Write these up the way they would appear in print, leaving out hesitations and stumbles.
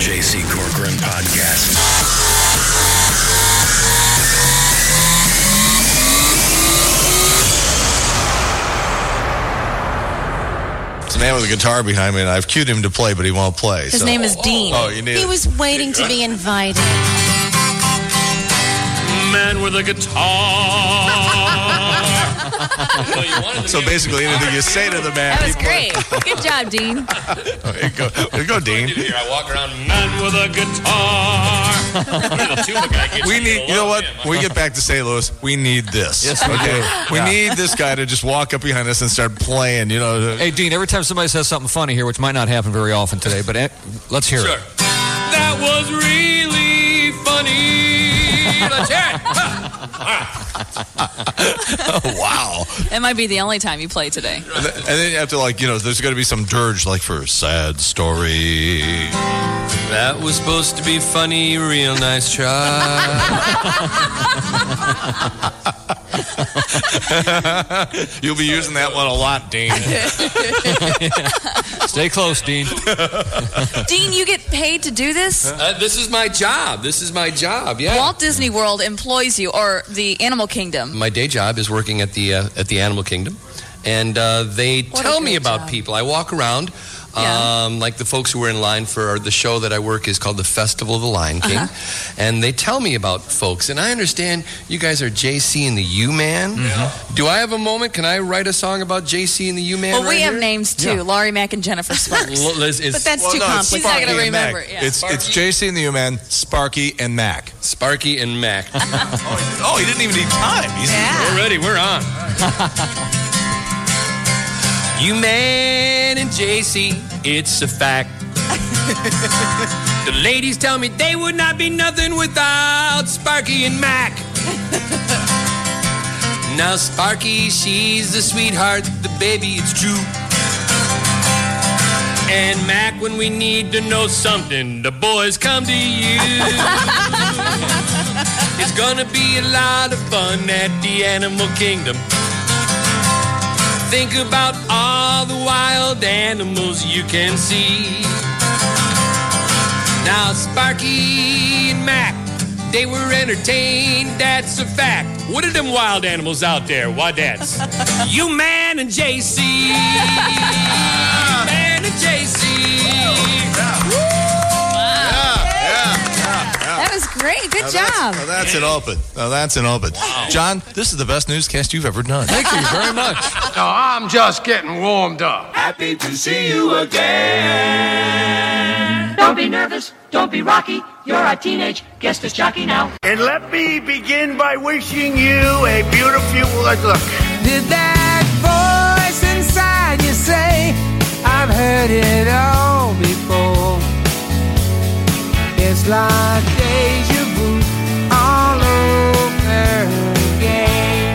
J.C. Corcoran Podcast. There's a man with a guitar behind me, and I've cued him to play, but he won't play. His name is Dean. Oh, you need He was waiting to be invited. Man with a guitar. So basically, anything you say to the man, That was he plays. great. Good job, Dean. There you go. There you go, Dean. Here, I walk around, man with a guitar. We need, you know what? When we get back to St. Louis, we need this. Yes, we do. We need this guy to just walk up behind us and start playing, you know. Hey, Dean, every time somebody says something funny here, which might not happen very often today, but let's hear it. That was really funny. Let's hear it. Oh, wow. That might be the only time you play today. And then you have to, like, you know, there's got to be some dirge, like, for sad story. That was supposed to be funny. Real nice try. You'll be using that one a lot, Dean. Stay close, Dean. Dean, you get paid to do this? This is my job. Yeah. Walt Disney World employs you, or the Animal Kingdom. My day job is working at the Animal Kingdom, and they What a tell me great about job. people. I walk around, like the folks who were in line for the show that I work is called the Festival of the Lion King, and they tell me about folks. And I understand you guys are JC and the U-Man. Mm-hmm. Do I have a moment? Can I write a song about JC and the U-Man? Well, right we have here? names too, Laurie Mack and Jennifer Sparks. But But that's too it's complicated. She's not Sparky going to and Mac. remember it. Yeah. It's JC and the U-Man, Sparky and Mac. Sparky and Mac. Oh, he didn't even need time. We're ready. We're on. U-Man and JC, it's a fact. The ladies tell me they would not be nothing without Sparky and Mac. Now Sparky, she's the sweetheart, the baby, it's true. And Mac, when we need to know something, the boys come to you. It's gonna be a lot of fun at the Animal Kingdom. Think about all the wild animals you can see. Now Sparky and Mac, they were entertained, that's a fact. What are them wild animals out there? Why, that's U-Man and JC. U-Man and JC. That was great. Good job. That's an open. Wow. John, this is the best newscast you've ever done. Thank you very much. No, I'm just getting warmed up. Happy to see you again. Don't be nervous, don't be rocky. You're our teenage guest is jockey now. And let me begin by wishing you a beautiful look. Did that voice inside you say, I've heard it all before? It's like deja vu all over again.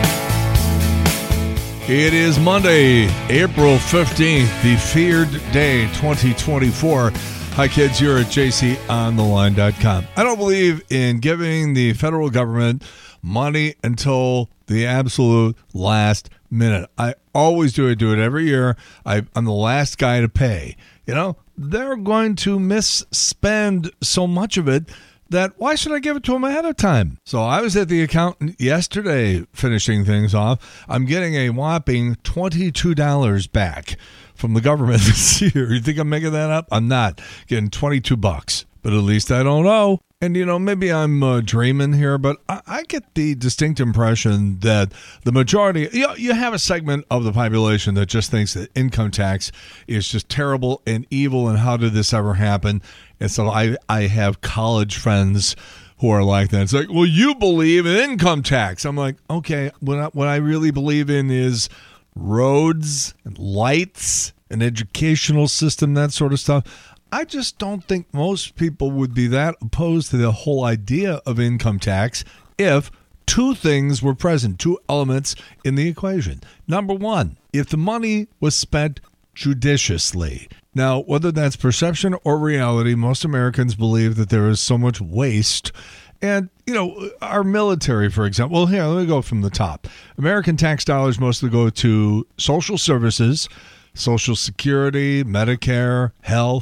It is Monday, April 15th, the feared day 2024. Hi, kids. You're at jcontheline.com. I don't believe in giving the federal government money until the absolute last minute. I always do. I do it every year. I'm the last guy to pay. You know, they're going to misspend so much of it that why should I give it to them ahead of time? So I was at the accountant yesterday finishing things off. I'm getting a whopping $22 back from the government this year. You think I'm making that up? I'm not. Getting $22, but at least I don't owe. And, you know, maybe I'm dreaming here, but I get the distinct impression that the majority, you have a segment of the population that just thinks that income tax is just terrible and evil, and how did this ever happen? And so I have college friends who are like that. It's like, well, you believe in income tax. I'm like, okay, what I really believe in is roads and lights, an educational system, that sort of stuff. I just don't think most people would be that opposed to the whole idea of income tax if two things were present, two elements in the equation. Number one, if the money was spent judiciously. Now, whether that's perception or reality, most Americans believe that there is so much waste. And, you know, our military, for example, well, here, let me go from the top. American tax dollars mostly go to social services, Social Security, Medicare, health,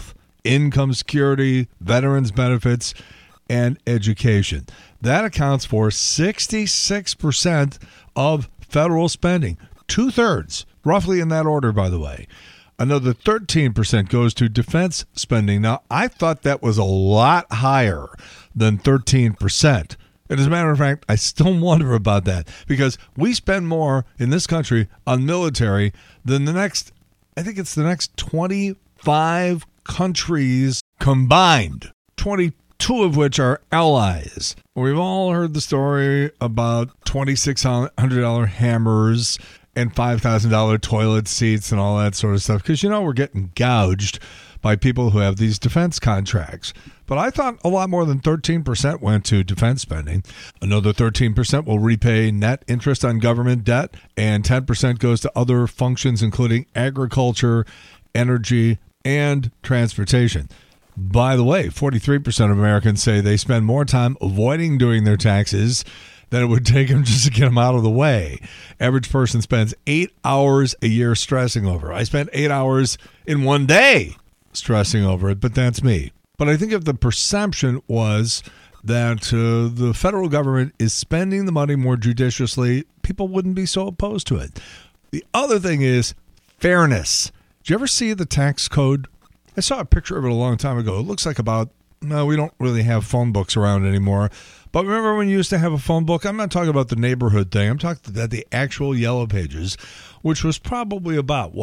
income security, veterans benefits, and education. That accounts for 66% of federal spending. 2/3, roughly in that order, by the way. Another 13% goes to defense spending. Now, I thought that was a lot higher than 13%. And as a matter of fact, I still wonder about that because we spend more in this country on military than the next 25 countries combined, 22 of which are allies. We've all heard the story about $2,600 hammers and $5,000 toilet seats and all that sort of stuff because, we're getting gouged by people who have these defense contracts. But I thought a lot more than 13% went to defense spending. Another 13% will repay net interest on government debt, and 10% goes to other functions, including agriculture, energy, and transportation. By the way, 43% of Americans say they spend more time avoiding doing their taxes than it would take them just to get them out of the way. Average person spends 8 hours a year stressing over it. I spent 8 hours in one day stressing over it, but that's me. But I think if the perception was that the federal government is spending the money more judiciously, people wouldn't be so opposed to it. The other thing is fairness. Did you ever see the tax code? I saw a picture of it a long time ago. It looks like we don't really have phone books around anymore. But remember when you used to have a phone book? I'm not talking about the neighborhood thing. I'm talking about the actual Yellow Pages, which was probably about,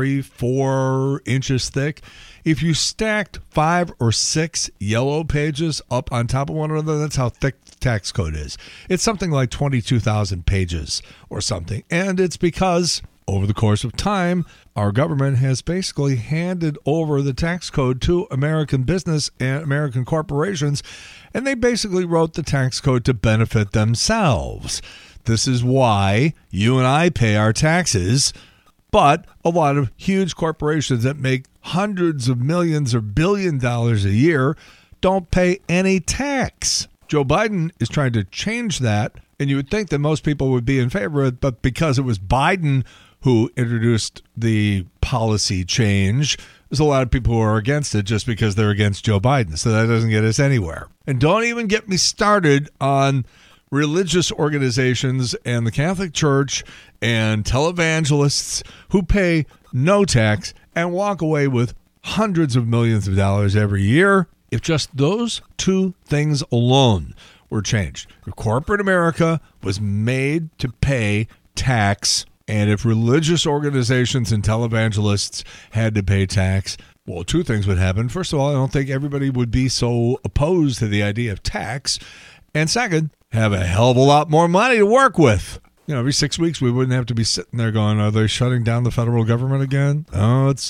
3-4 inches thick. If you stacked 5 or 6 Yellow Pages up on top of one another, that's how thick the tax code is. It's something like 22,000 pages or something. And it's because over the course of time, our government has basically handed over the tax code to American business and American corporations, and they basically wrote the tax code to benefit themselves. This is why you and I pay our taxes, but a lot of huge corporations that make hundreds of millions or $1 billion a year don't pay any tax. Joe Biden is trying to change that, and you would think that most people would be in favor of it, but because it was Biden who introduced the policy change, there's a lot of people who are against it just because they're against Joe Biden. So that doesn't get us anywhere. And don't even get me started on religious organizations and the Catholic Church and televangelists who pay no tax and walk away with hundreds of millions of dollars every year. If just those two things alone were changed, if corporate America was made to pay tax, and if religious organizations and televangelists had to pay tax, well, two things would happen. First of all, I don't think everybody would be so opposed to the idea of tax. And second, have a hell of a lot more money to work with. Every 6 weeks we wouldn't have to be sitting there going, are they shutting down the federal government again? Oh, it's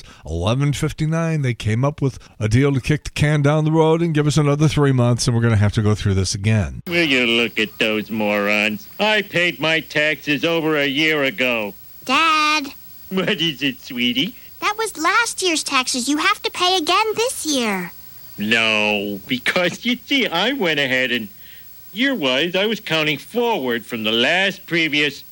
11:59. They came up with a deal to kick the can down the road and give us another 3 months, and we're going to have to go through this again. Will you look at those morons? I paid my taxes over a year ago. Dad. What is it, sweetie? That was last year's taxes. You have to pay again this year. No, because you see, I went ahead and year-wise, I was counting forward from the previous.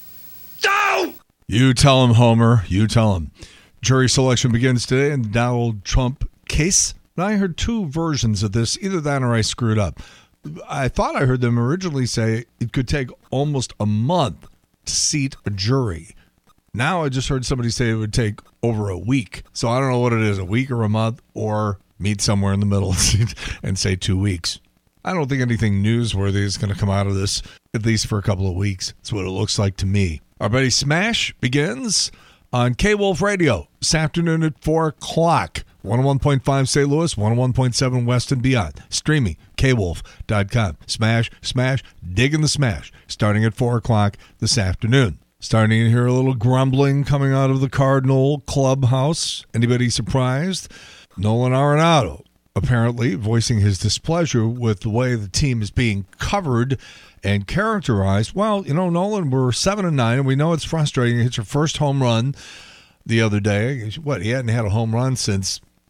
So! You tell him, Homer. You tell him. Jury selection begins today in the Donald Trump case. Now, I heard two versions of this. Either that or I screwed up. I thought I heard them originally say it could take almost a month to seat a jury. Now I just heard somebody say it would take over a week. So I don't know what it is, a week or a month, or meet somewhere in the middle and say 2 weeks. I don't think anything newsworthy is going to come out of this, at least for a couple of weeks. That's what it looks like to me. Our buddy Smash begins on K-Wolf Radio this afternoon at 4 o'clock. 101.5 St. Louis, 101.7 West and beyond. Streaming, kwolf.com. Smash, digging the Smash. Starting at 4 o'clock this afternoon. Starting to hear a little grumbling coming out of the Cardinal clubhouse. Anybody surprised? Nolan Arenado apparently voicing his displeasure with the way the team is being covered and characterized. Well, Nolan, we're 7-9, and we know it's frustrating. He hit your first home run the other day. He hadn't had a home run since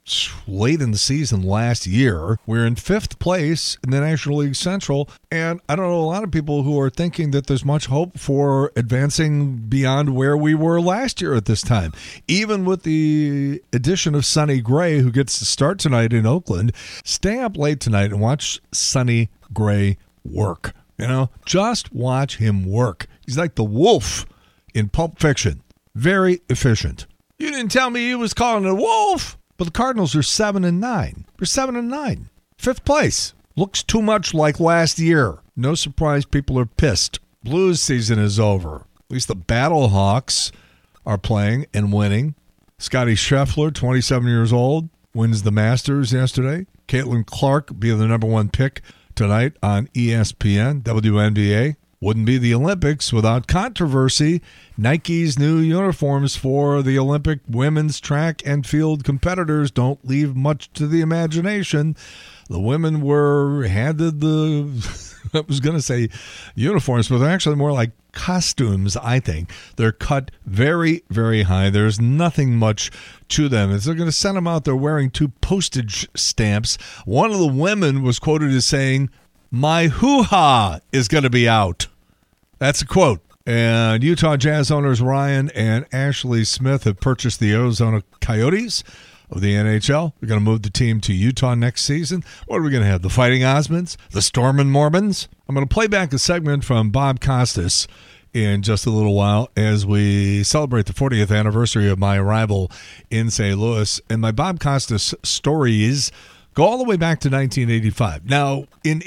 late in the season last year. We're in 5th place in the National League Central, and I don't know a lot of people who are thinking that there's much hope for advancing beyond where we were last year at this time. Even with the addition of Sonny Gray, who gets to start tonight in Oakland, stay up late tonight and watch Sonny Gray work. Just watch him work. He's like the wolf in Pulp Fiction. Very efficient. You didn't tell me he was calling it a wolf. But the Cardinals are 7-9. They're 7-9. 5th place. Looks too much like last year. No surprise people are pissed. Blues season is over. At least the Battlehawks are playing and winning. Scotty Scheffler, 27 years old, wins the Masters yesterday. Caitlin Clark being the number 1 pick tonight on ESPN, WNBA. Wouldn't be the Olympics without controversy. Nike's new uniforms for the Olympic women's track and field competitors don't leave much to the imagination. The women were handed I was going to say uniforms, but they're actually more like costumes, I think. They're cut very, very high. There's nothing much to them. They're going to send them out there wearing 2 postage stamps. One of the women was quoted as saying, "My hoo-ha is going to be out." That's a quote. And Utah Jazz owners Ryan and Ashley Smith have purchased the Arizona Coyotes of the NHL. They're going to move the team to Utah next season. What are we going to have? The Fighting Osmonds? The Stormin' Mormons? I'm going to play back a segment from Bob Costas in just a little while as we celebrate the 40th anniversary of my arrival in St. Louis. And my Bob Costas stories go all the way back to 1985. Now, in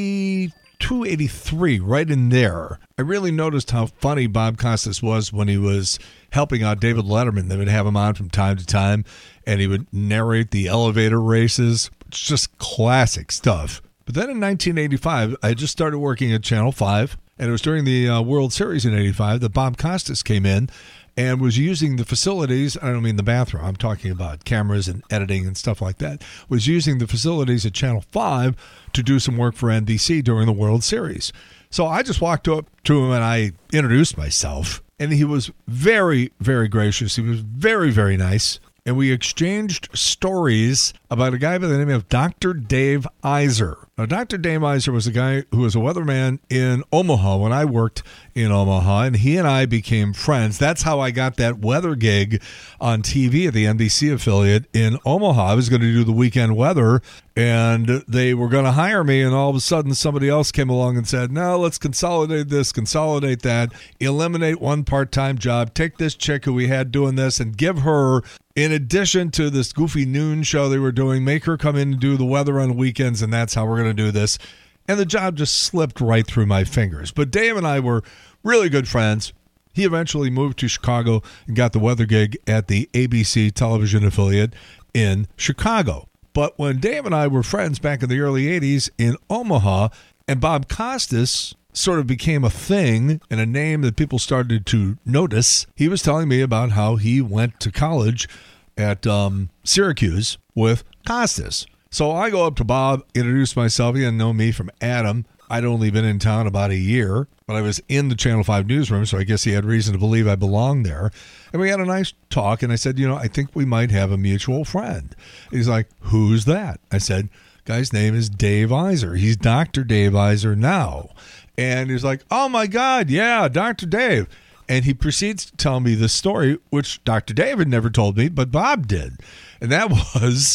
82, 83, right in there, I really noticed how funny Bob Costas was when he was helping out David Letterman. They would have him on from time to time, and he would narrate the elevator races. It's just classic stuff. But then in 1985, I just started working at Channel 5, and it was during the World Series in 85 that Bob Costas came in and was using the facilities. I don't mean the bathroom. I'm talking about cameras and editing and stuff like that. Was using the facilities at Channel 5 to do some work for NBC during the World Series. So I just walked up to him and I introduced myself. And he was very, very gracious. He was very, very nice. And we exchanged stories about a guy by the name of Dr. Dave Iser. Now, Dr. Dave Iser was a guy who was a weatherman in Omaha when I worked in Omaha, and he and I became friends. That's how I got that weather gig on TV at the NBC affiliate in Omaha. I was going to do the weekend weather, and they were going to hire me, and all of a sudden somebody else came along and said, no, let's consolidate this, consolidate that, eliminate one part-time job, take this chick who we had doing this and give her, in addition to this goofy noon show they were doing, make her come in and do the weather on weekends, and that's how we're going to do this. And the job just slipped right through my fingers. But Dave and I were really good friends. He eventually moved to Chicago and got the weather gig at the ABC television affiliate in Chicago. But when Dave and I were friends back in the early 80s in Omaha, and Bob Costas sort of became a thing and a name that people started to notice, he was telling me about how he went to college at Syracuse with Costas. So I go up to Bob, introduce myself. He didn't know me from Adam. I'd only been in town about a year, but I was in the Channel 5 newsroom, so I guess he had reason to believe I belonged there. And we had a nice talk, and I said, I think we might have a mutual friend. He's like, who's that? I said, guy's name is Dave Iser. He's Dr. Dave Iser now. And he's like, oh, my God, yeah, Dr. Dave. And he proceeds to tell me this story, which Dr. Dave had never told me, but Bob did. And that was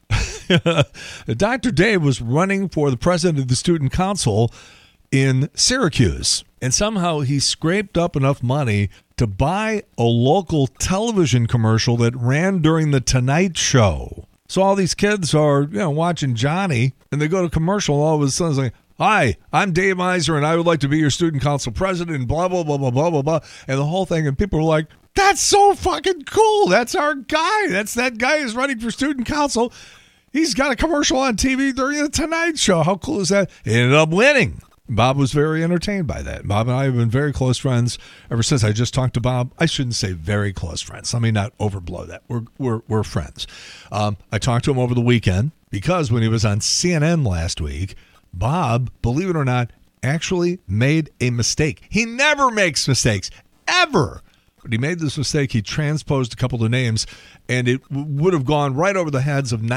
Dr. Dave was running for the president of the student council in Syracuse. And somehow he scraped up enough money to buy a local television commercial that ran during the Tonight Show. So all these kids are, watching Johnny, and they go to commercial, and all of a sudden it's like, hi, I'm Dave Iser, and I would like to be your student council president, and blah, blah, blah, blah, blah, blah, blah. And the whole thing, and people were like, that's so fucking cool. That's our guy. That's that guy who's running for student council. He's got a commercial on TV during the Tonight Show. How cool is that? He ended up winning. Bob was very entertained by that. Bob and I have been very close friends ever since. I just talked to Bob. I shouldn't say very close friends. Let me not overblow that. We're friends. I talked to him over the weekend because when he was on CNN last week, Bob, believe it or not, actually made a mistake. He never makes mistakes, ever. But he made this mistake. He transposed a couple of names, and it would have gone right over the heads of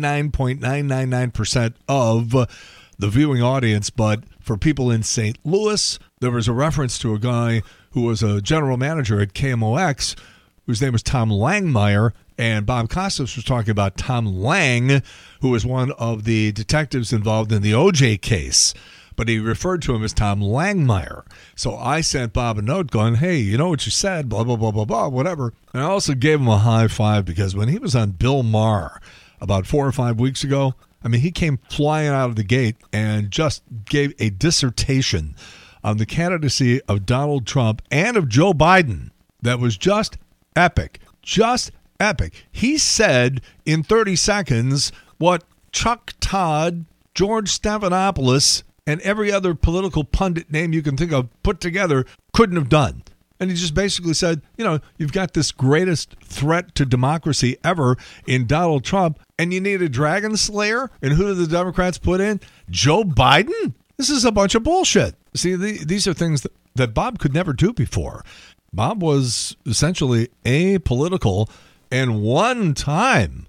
99.999% of the viewing audience. But for people in St. Louis, there was a reference to a guy who was a general manager at KMOX, whose name was Tom Langmeyer, and Bob Costas was talking about Tom Lang, who was one of the detectives involved in the O.J. case. But he referred to him as Tom Langmeyer. So I sent Bob a note going, hey, you know what you said, blah, blah, blah, blah, blah, whatever. And I also gave him a high five because when he was on Bill Maher about 4 or 5 weeks ago, I mean, he came flying out of the gate and just gave a dissertation on the candidacy of Donald Trump and of Joe Biden that was just epic. Just epic. He said in 30 seconds what Chuck Todd, George Stephanopoulos, and every other political pundit name you can think of put together couldn't have done. And he just basically said, you know, you've got this greatest threat to democracy ever in Donald Trump, and you need a dragon slayer? And who did the Democrats put in? Joe Biden? This is a bunch of bullshit. See, these are things that Bob could never do before. Bob was essentially apolitical, and one time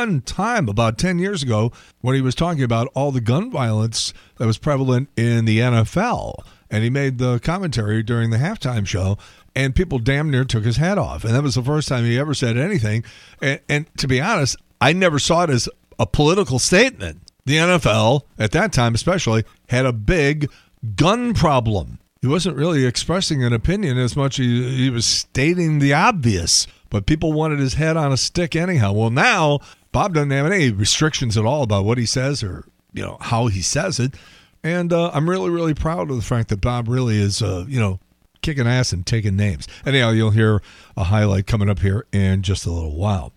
about 10 years ago when he was talking about all the gun violence that was prevalent in the NFL, and he made the commentary during the halftime show, and people damn near took his hat off. And that was the first time he ever said anything. And to be honest, I never saw it as a political statement. The NFL, at that time especially, had a big gun problem. He wasn't really expressing an opinion as much as he was stating the obvious. But people wanted his head on a stick anyhow. Well, now Bob doesn't have any restrictions at all about what he says or, you know, how he says it. And I'm really, really proud of the fact that Bob really is, kicking ass and taking names. Anyhow, you'll hear a highlight coming up here in just a little while.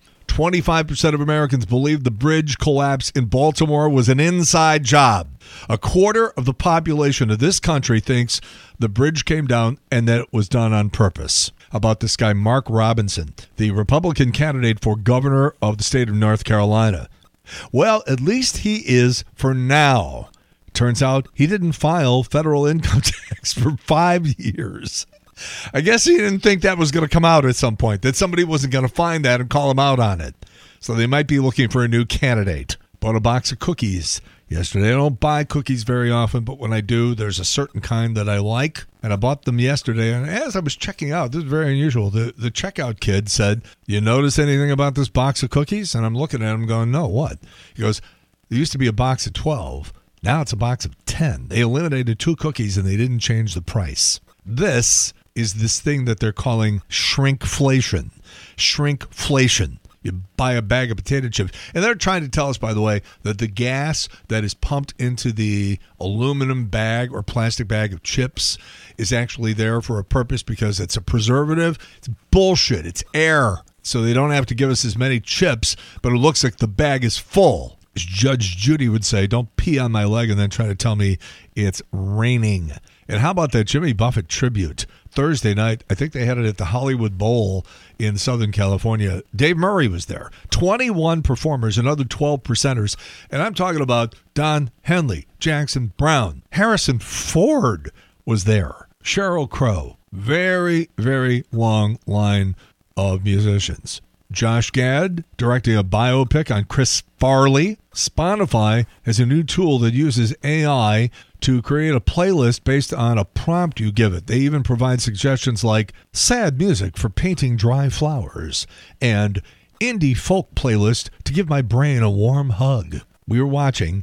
25% of Americans believe the bridge collapse in Baltimore was an inside job. A quarter of the population of this country thinks the bridge came down and that it was done on purpose. About this guy, Mark Robinson, the Republican candidate for governor of the state of North Carolina. Well, at least he is for now. Turns out he didn't file federal income tax for 5 years. I guess he didn't think that was going to come out at some point, that somebody wasn't going to find that and call him out on it. So they might be looking for a new candidate. Bought a box of cookies yesterday. I don't buy cookies very often, but when I do, there's a certain kind that I like. And I bought them yesterday. And as I was checking out, this is very unusual, the checkout kid said, you notice anything about this box of cookies? And I'm looking at him going, no, what? He goes, there used to be a box of 12. Now it's a box of 10. They eliminated 2 cookies and they didn't change the price. This is this thing that they're calling shrinkflation. Shrinkflation. You buy a bag of potato chips. And they're trying to tell us, by the way, that the gas that is pumped into the aluminum bag or plastic bag of chips is actually there for a purpose because it's a preservative. It's bullshit. It's air. So they don't have to give us as many chips, but it looks like the bag is full. As Judge Judy would say, don't pee on my leg and then try to tell me it's raining. And how about that Jimmy Buffett tribute? Thursday night, I think they had it at the Hollywood Bowl in Southern California. Dave Murray was there. 21 performers, another 12 presenters. And I'm talking about Don Henley, Jackson Brown. Harrison Ford was there. Sheryl Crow. Very, very long line of musicians. Josh Gad directing a biopic on Chris Farley. Spotify has a new tool that uses AI to create a playlist based on a prompt you give it. They even provide suggestions like sad music for painting dry flowers and indie folk playlist to give my brain a warm hug. We were watching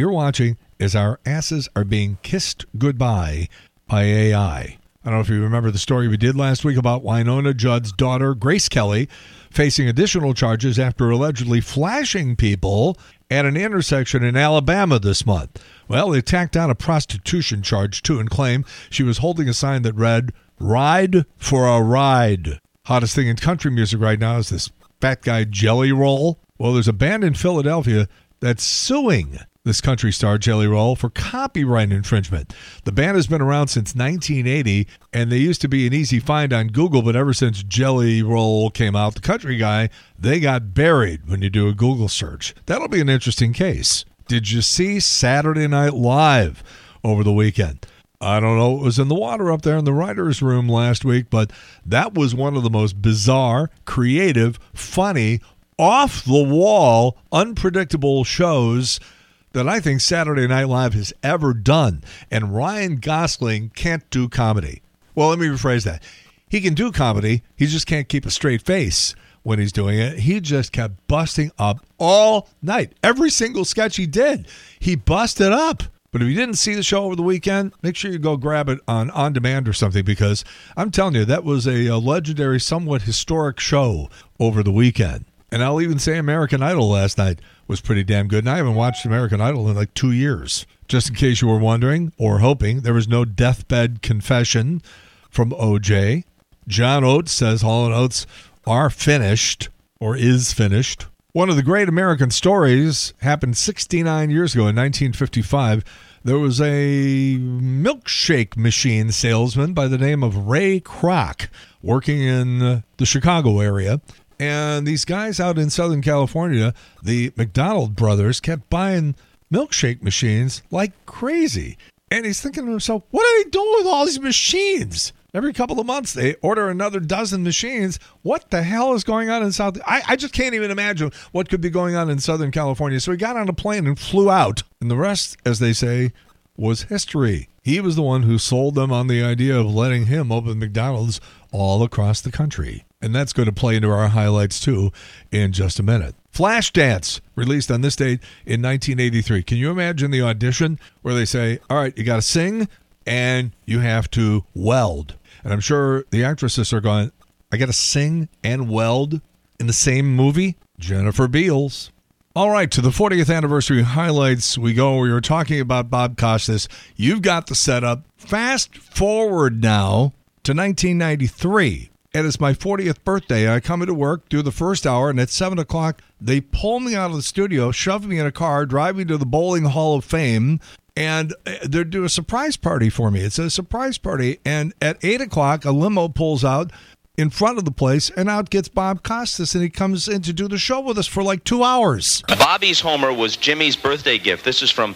as our asses are being kissed goodbye by AI. I don't know if you remember the story we did last week about Wynonna Judd's daughter, Grace Kelly, facing additional charges after allegedly flashing people at an intersection in Alabama this month. Well, they tacked on a prostitution charge, too, and claim she was holding a sign that read, "Ride for a Ride." Hottest thing in country music right now is this fat guy Jelly Roll. Well, there's a band in Philadelphia that's suing this country star Jelly Roll for copyright infringement. The band has been around since 1980, and they used to be an easy find on Google, but ever since Jelly Roll came out, the country guy, they got buried when you do a Google search. That'll be an interesting case. Did you see Saturday Night Live over the weekend? I don't know what was in the water up there in the writer's room last week, but that was one of the most bizarre, creative, funny, off-the-wall, unpredictable shows that I think Saturday Night Live has ever done. And Ryan Gosling can't do comedy. Well, let me rephrase that. He can do comedy. He just can't keep a straight face when he's doing it. He just kept busting up all night. Every single sketch he did, he busted up. But if you didn't see the show over the weekend, make sure you go grab it on demand or something, because I'm telling you, that was a legendary, somewhat historic show over the weekend. And I'll even say American Idol last night was pretty damn good. And I haven't watched American Idol in like 2 years. Just in case you were wondering or hoping, there was no deathbed confession from OJ. John Oates says Hall & Oates are finished or is finished. One of the great American stories happened 69 years ago in 1955. There was a milkshake machine salesman by the name of Ray Kroc working in the Chicago area. And these guys out in Southern California, the McDonald brothers, kept buying milkshake machines like crazy. And he's thinking to himself, what are they doing with all these machines? Every couple of months, they order another dozen machines. What the hell is going on in South? I just can't even imagine what could be going on in Southern California. So he got on a plane and flew out. And the rest, as they say, was history. He was the one who sold them on the idea of letting him open McDonald's all across the country. And that's going to play into our highlights, too, in just a minute. Flashdance, released on this date in 1983. Can you imagine the audition where they say, all right, you got to sing and you have to weld? And I'm sure the actresses are going, I got to sing and weld in the same movie? Jennifer Beals. All right, to the 40th anniversary highlights we go. We were talking about Bob Costas. You've got the setup. Fast forward now to 1993. And it's my 40th birthday. I come into work, do the first hour, and at 7 o'clock, they pull me out of the studio, shove me in a car, drive me to the Bowling Hall of Fame, and they do a surprise party for me. It's a surprise party. And at 8 o'clock, a limo pulls out in front of the place, and out gets Bob Costas, and he comes in to do the show with us for like 2 hours. Bobby's Homer was Jimmy's birthday gift. This is from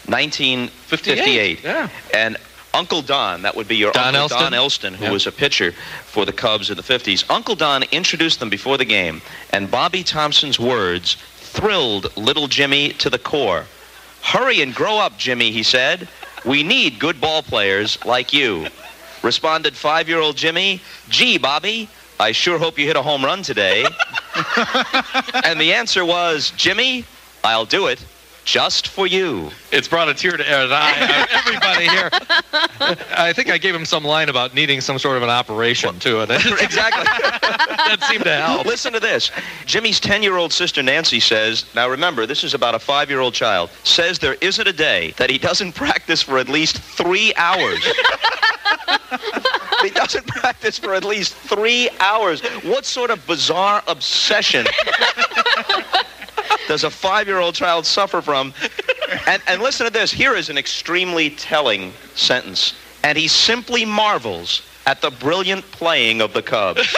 1958. Yeah. And Uncle Don, that would be your Uncle Don Elston, who was a pitcher for the Cubs in the 50s. Uncle Don introduced them before the game, and Bobby Thompson's words thrilled little Jimmy to the core. Hurry and grow up, Jimmy, he said. We need good ball players like you. Responded 5-year-old Jimmy, gee, Bobby, I sure hope you hit a home run today. And the answer was, Jimmy, I'll do it. Just for you. It's brought a tear to everybody here. I think I gave him some line about needing some sort of an operation, too. Exactly. That seemed to help. Listen to this. Jimmy's 10-year-old sister Nancy says, now remember, this is about a 5-year-old child, says there isn't a day that he doesn't practice for at least 3 hours. He doesn't practice for at least 3 hours. What sort of bizarre obsession does a 5-year-old child suffer from? And listen to this. Here is an extremely telling sentence. And he simply marvels at the brilliant playing of the Cubs.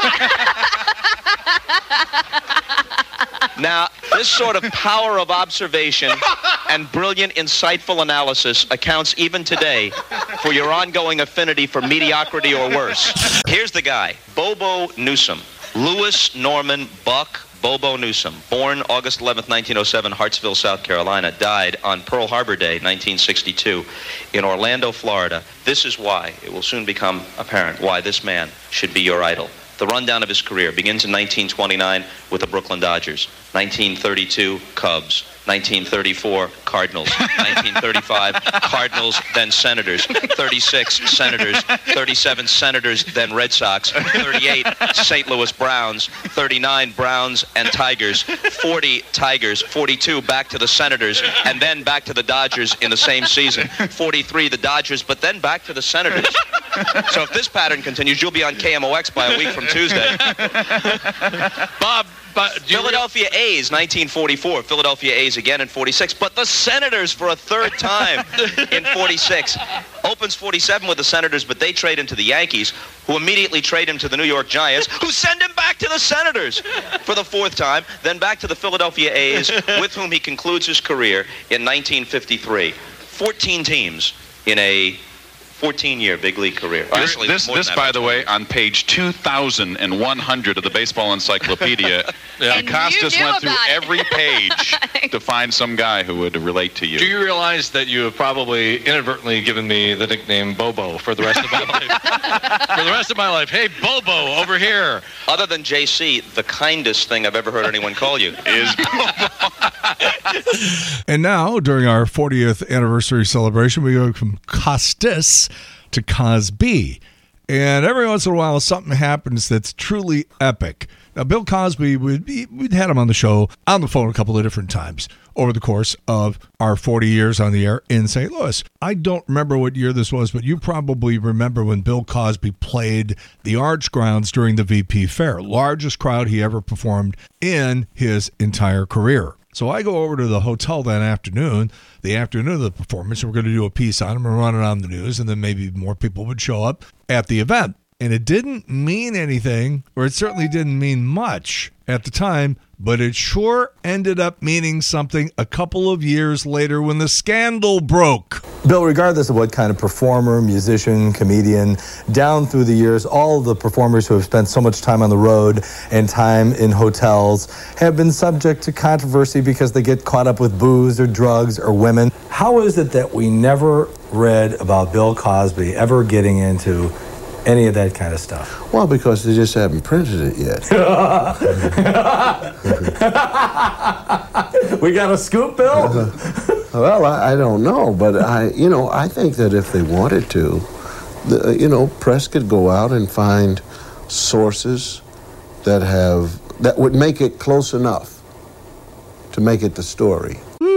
Now, this sort of power of observation and brilliant, insightful analysis accounts even today for your ongoing affinity for mediocrity or worse. Here's the guy, Bobo Newsom. Lewis Norman Buck Bobo Newsom, born August 11th, 1907, Hartsville, South Carolina, died on Pearl Harbor Day, 1962, in Orlando, Florida. This is why it will soon become apparent why this man should be your idol. The rundown of his career begins in 1929 with the Brooklyn Dodgers, 1932 Cubs, 1934 Cardinals, 1935 Cardinals, then Senators, 36 Senators, 37 Senators, then Red Sox, 38 St. Louis Browns, 39 Browns and Tigers, 40 Tigers, 42 back to the Senators, and then back to the Dodgers in the same season, 43 the Dodgers, but then back to the Senators. So if this pattern continues, you'll be on KMOX by a week from Tuesday. Bob, Philadelphia A's, 1944. Philadelphia A's again in 46. But the Senators for a third time in 46. Opens 47 with the Senators, but they trade him to the Yankees, who immediately trade him to the New York Giants, who send him back to the Senators for the fourth time, then back to the Philadelphia A's, with whom he concludes his career in 1953. 14 teams in a 14-year big league career. This by the way, on page 2,100 of the Baseball Encyclopedia, Costas went through every page to find some guy who would relate to you. Do you realize that you have probably inadvertently given me the nickname Bobo for the rest of my life? For the rest of my life. Hey, Bobo, over here. Other than JC, the kindest thing I've ever heard anyone call you is Bobo. And now, during our 40th anniversary celebration, we go from Costas to Cosby. And every once in a while, something happens that's truly epic. Now, Bill Cosby, we'd had him on the show, on the phone a couple of different times over the course of our 40 years on the air in St. Louis. I don't remember what year this was, but you probably remember when Bill Cosby played the Arch Grounds during the VP Fair, largest crowd he ever performed in his entire career. So I go over to the hotel that afternoon, the afternoon of the performance, and we're going to do a piece on him and run it on the news, and then maybe more people would show up at the event. And it didn't mean anything, or it certainly didn't mean much at the time, but it sure ended up meaning something a couple of years later when the scandal broke. Bill, regardless of what kind of performer, musician, comedian, down through the years, all of the performers who have spent so much time on the road and time in hotels have been subject to controversy because they get caught up with booze or drugs or women. How is it that we never read about Bill Cosby ever getting into any of that kind of stuff? Well, because they just haven't printed it yet. We got a scoop, Bill? Well, I don't know, but I think that if they wanted to, press could go out and find sources that would make it close enough to make it the story.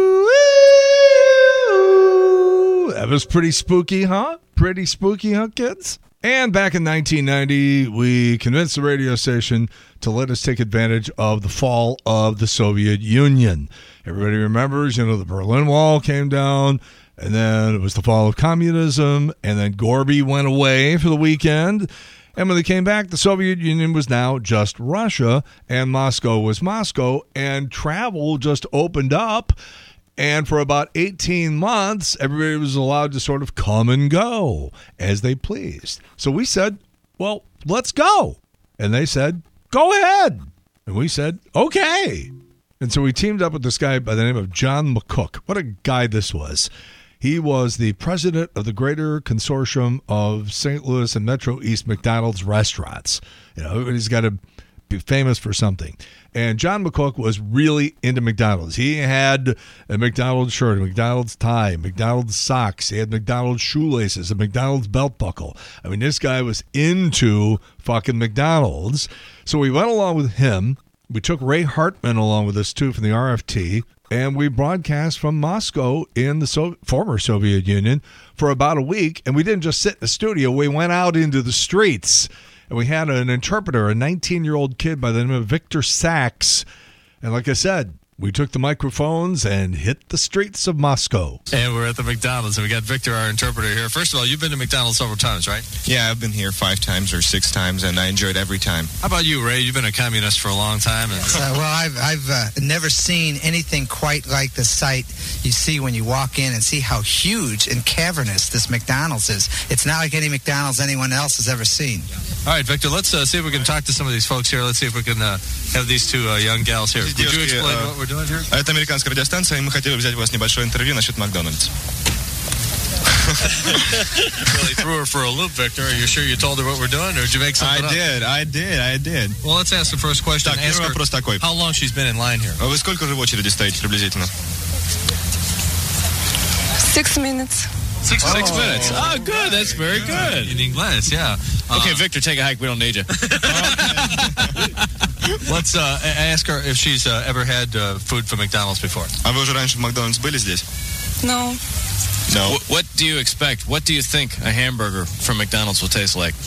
That was pretty spooky, huh? Pretty spooky, huh, kids? And back in 1990, we convinced the radio station to let us take advantage of the fall of the Soviet Union. Everybody remembers, the Berlin Wall came down, and then it was the fall of communism, and then Gorby went away for the weekend. And when they came back, the Soviet Union was now just Russia, and Moscow was Moscow, and travel just opened up. And for about 18 months, everybody was allowed to sort of come and go as they pleased. So we said, well, let's go. And they said, go ahead. And we said, okay. And so we teamed up with this guy by the name of John McCook. What a guy this was. He was the president of the Greater Consortium of St. Louis and Metro East McDonald's restaurants. He's got to be famous for something. And John McCook was really into McDonald's. He had a McDonald's shirt, a McDonald's tie, McDonald's socks. He had McDonald's shoelaces, a McDonald's belt buckle. I mean, this guy was into fucking McDonald's. So we went along with him. We took Ray Hartman along with us, too, from the RFT. And we broadcast from Moscow in the former Soviet Union for about a week. And we didn't just sit in the studio. We went out into the streets. And we had an interpreter, a 19-year-old kid by the name of Victor Sachs. And like I said, we took the microphones and hit the streets of Moscow. And we're at the McDonald's, and we got Victor, our interpreter, here. First of all, you've been to McDonald's several times, right? Yeah, I've been here 5 times or 6 times, and I enjoyed every time. How about you, Ray? You've been a communist for a long time. And I've never seen anything quite like the sight you see when you walk in and see how huge and cavernous this McDonald's is. It's not like any McDonald's anyone else has ever seen. All right, Victor, let's see if we can talk to some of these folks here. Let's see if we can have these 2 young gals here. Would you explain what we're doing here? Это американская радиостанция, и мы хотели взять у вас небольшое интервью насчет Макдональдс. Really threw her for a loop, Victor. Are you sure you told her what we're doing, or did you make something up? I did. Well, let's ask the first question. Так, первый вопрос такой. How long she's been in line here? Вы сколько уже в очереди стоите приблизительно? 6 minutes. 6 minutes. Oh, good. That's very good. In English, yeah. Okay, Victor, take a hike. We don't need you. Let's ask her if she's ever had food from McDonald's before. А вы уже раньше в Макдональдс были здесь? No. No. What do you expect? What do you think a hamburger from McDonald's will taste like?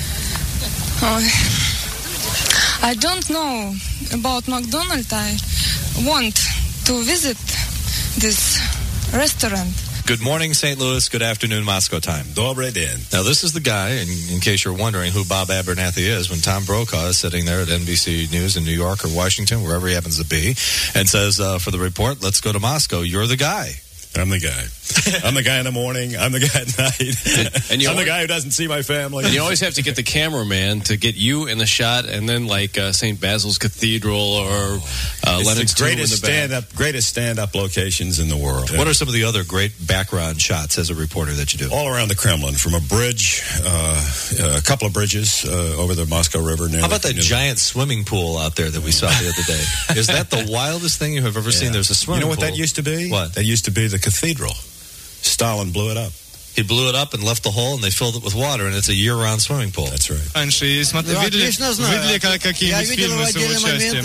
I don't know about McDonald's. I want to visit this restaurant. Good morning, St. Louis. Good afternoon, Moscow time. Добрый день. Now, this is the guy, in case you're wondering who Bob Abernathy is, when Tom Brokaw is sitting there at NBC News in New York or Washington, wherever he happens to be, and says, for the report, let's go to Moscow. You're the guy. I'm the guy. I'm the guy in the morning. I'm the guy at night. And I'm the guy who doesn't see my family. And you always have to get the cameraman to get you in the shot, and then like St. Basil's Cathedral or Leonard's Tomb in the back. Greatest stand-up locations in the world. What are some of the other great background shots as a reporter that you do? All around the Kremlin, from a bridge, a couple of bridges over the Moscow River. How about that giant swimming pool out there that we saw the other day? Is that the wildest thing you have ever seen? There's a swimming pool. You know what that used to be? What? That used to be the cathedral. Stalin blew it up. He blew it up and left the hole, and they filled it with water, and it's a year-round swimming pool. That's right. Раньше, видели какие-нибудь фильмы с его участием?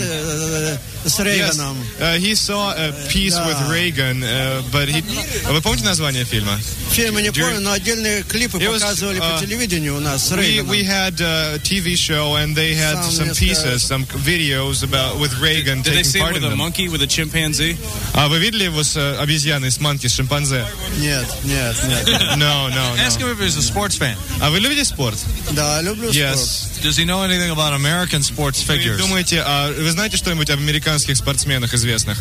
He saw a piece with Reagan, but вы помните название фильма? Фильма не помню, но отдельные клипы показывали по телевидению у нас с Рейганом. We had a TV show, and they had some pieces, some videos with Reagan Did taking part in them. Did they see with a monkey, with a chimpanzee? Вы видели его с обезьяной, с monkey, с шимпанзе? Нет. No. Ask him if he's a sports fan. А вы любите спорт? Да, люблю спорт. Does he know anything about American sports figures? Вы знаете что-нибудь об американских спортсменах известных?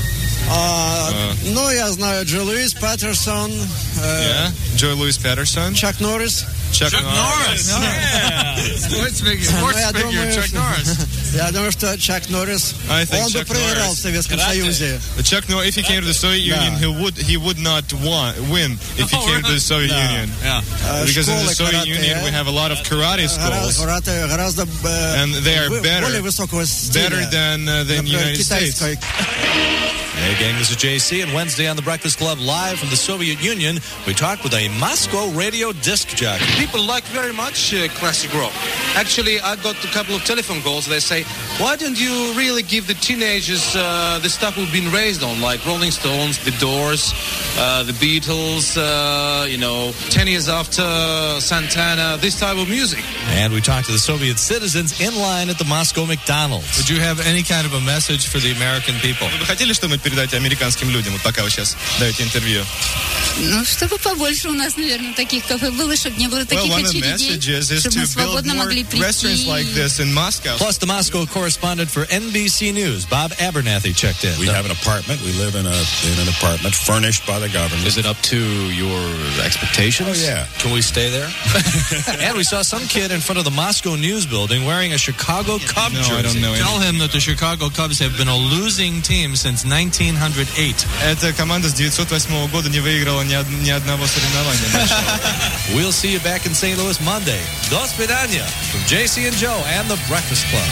Ну, я знаю Джо Луис Паттерсон. Джо Луис Паттерсон. Чак Норрис. Chuck Norris. Yeah. Sports figure, Chuck Norris. Я думаю, что Чак Норрис, он бы проиграл в Советском Союзе. Chuck Norris, if he came to the Soviet Union, he would not win if he came to the Soviet Union. Yeah. Because in the Soviet Union we have a lot of karate schools, and they are better than the United States. Hey gang, this is JC, and Wednesday on the Breakfast Club, live from the Soviet Union, we talked with a Moscow radio disc jockey. People like very much classic rock. Actually, I got a couple of telephone calls. They say, why don't you really give the teenagers the stuff we've been raised on, like Rolling Stones, The Doors, the Beatles, 10 years after Santana, this type of music. And we talked to the Soviet citizens in line at the Moscow McDonald's. Would you have any kind of a message for the American people? Вы хотели что-нибудь передать американским людям, вот пока вы сейчас даете интервью? Ну, чтобы побольше у нас, наверное, таких кафе было, чтобы не было таких очередей, чтобы мы свободно могли прийти. Like this in Moscow. Plus, the Moscow correspondent for NBC News, Bob Abernathy, checked in. We have an apartment. We live in an apartment furnished by the government. Is it up to your expectations? Oh, yeah. Can we stay there? And we saw some kid in front of the Moscow News building wearing a Chicago Cubs jersey. I don't know. Tell him that the Chicago Cubs have been a losing team since 1908. Эта команда с 1908 года не выиграла ни одного соревнования. We'll see you back in St. Louis Monday. До свидания from JC and Joe and the Breakfast Club.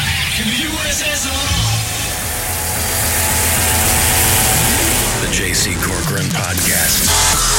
The JC Corcoran Podcast.